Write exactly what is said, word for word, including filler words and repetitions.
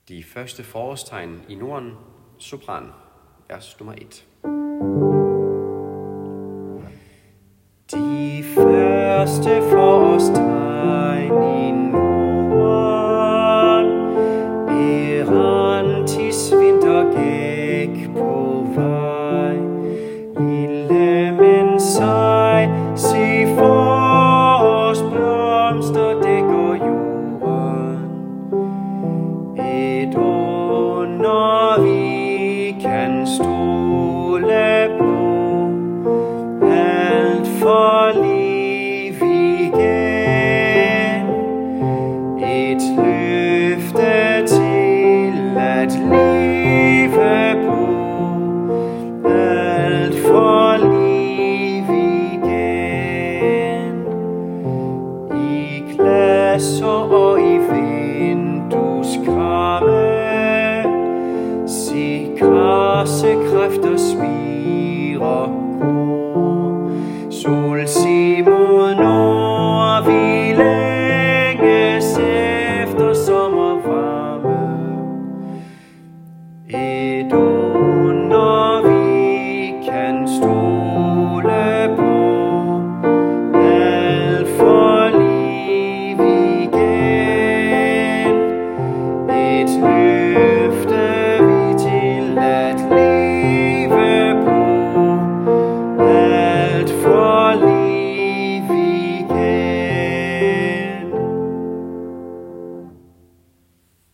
De første forårstegn i Norden, sopran, vers nummer et. De første forårstegn i Norden, Erantis vinter gik på vej. Lille men sej, se forårsblomster dækker jorden. Et under vi kan stole på, alt for liv igen. Et løfte til at leve på, alt for liv igen. I glasser og i vindueskarme, se karsekræfter spirer